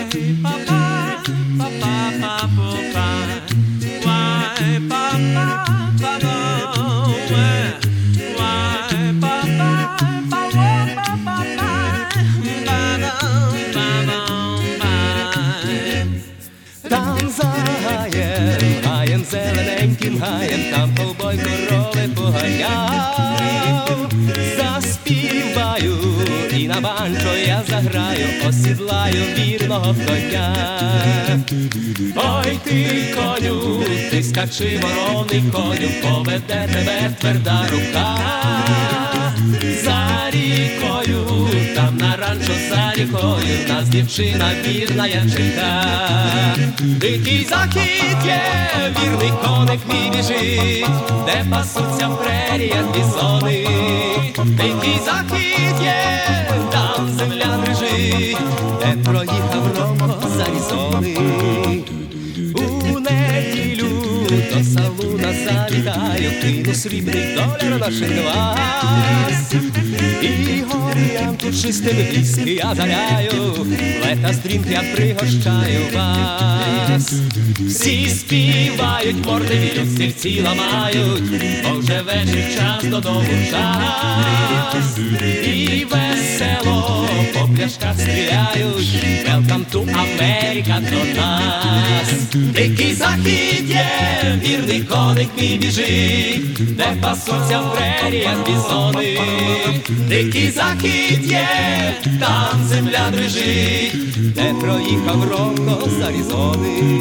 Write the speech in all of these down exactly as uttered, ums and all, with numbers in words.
Там за гаєм, гаєм зелененьким гаєм, там ковбой корови поганяв. Заспіваю і на банджо я заграю, осідлаю вірного коня. Ой ти, коню, ти скачи, вороний коню, поведе тебе тверда рука. За рікою, там на ранчо за рікою, нас дівчина вірна ячейка. Дикий захід є, вірний коник мій біжить, де пасуться в преріях бізони. Дикий захід є, там земля дрижить, де проїхав Ромко Зарізони. У неділю до салуна завітаю, кину срібний доляр на шинвас. І горям тут чистим віскі я заляю, лета стрімк я пригощаю вас. Всі співають, морди людських ці ламають, бо вже вечір час, додому час. І весело по пляшках стріляють, welcome to America до нас. Дикий захід є, вірний коник мій біжить, де пасуться в преріях бізони. Дикий захід є, там земля дрижить, де проїхав Ромко Зарізони.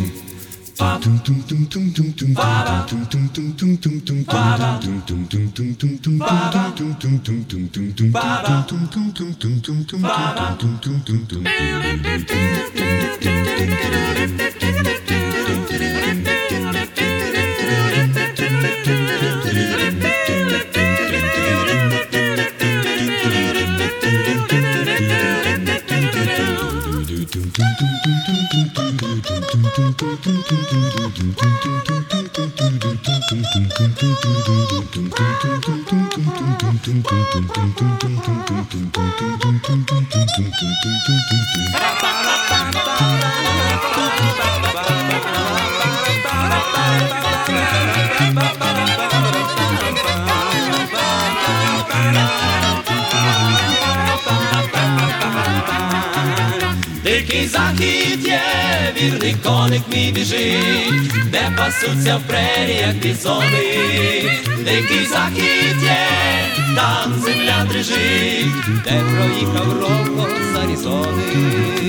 Дикий захід є, вірний коник мій біжить, де пасуться в преріях бізони. Дикий захід є, там земля дрижить, де проїхав Ромко Зарізони.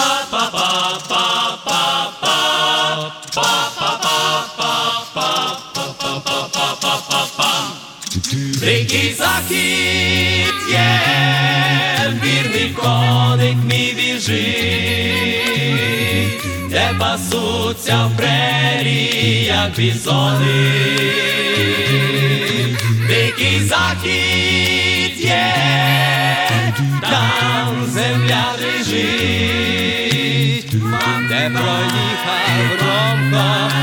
Дикий захід є, вірний коник мій біжить, де пасуться в преріях бізони. Дикий захід є, там земля дрижить, де проїхав Ромко